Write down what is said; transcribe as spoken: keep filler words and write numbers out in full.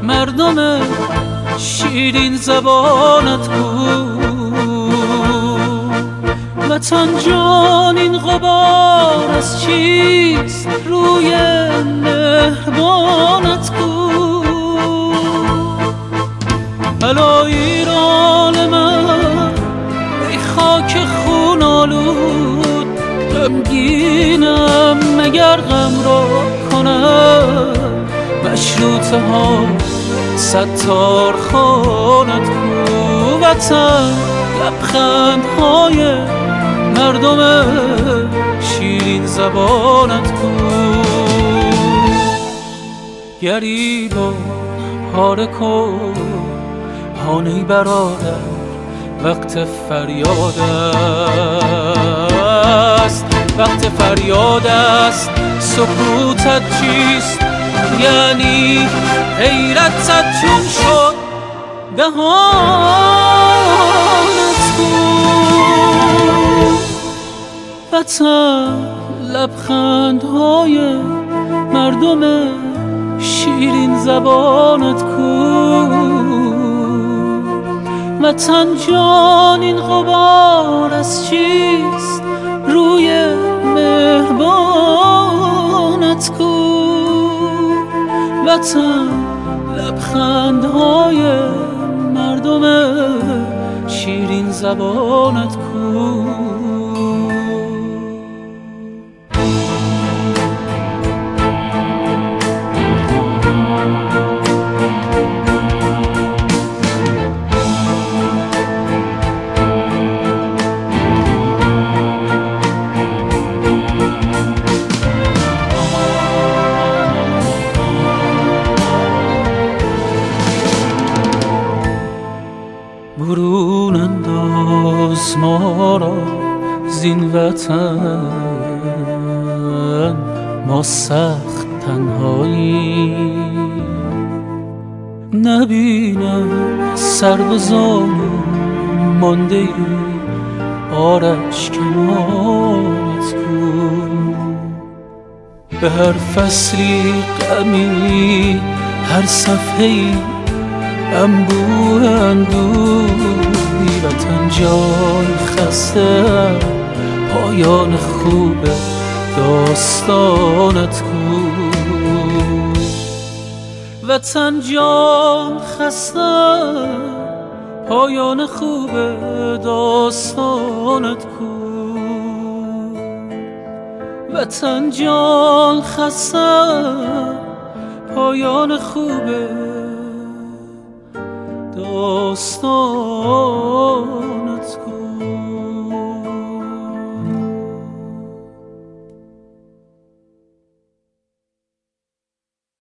مردم شیرین زبانت کو. وطن جان این غبار از چیست روی مهربانت کو. الا ایران من ای خاک خون آلود، غمگینم مگر غم را کنم مشروطه ها ستار خانت کو. وطن لبخندهای مردم شیرین زبانت کو. گریبان پاره کن هانی برادر، وقت فریاد است، وقت فریاد است. سکوتت چیست؟ یعنی حیرتت چون شد دهانت کو. وطن لبخندهای مردم شیرین زبانت کو. وطن جان این غبار از چیست روی مهربانت کو. وطن لبخندهای مردم شیرین زبانت کو. برون انداز ما را زین وطن، ما سخت تنهایی. نبینم سر و زانو مانده ای آرش کنارت کو. به هر فصلی غمی، هر صفحه‌ای انبوه اندوهی. وطن جان خسته، پایان خوب داستانت کو. وطن جان خسته، پایان خوب داستانت کو. وطن جان خسته، پایان خوب داستان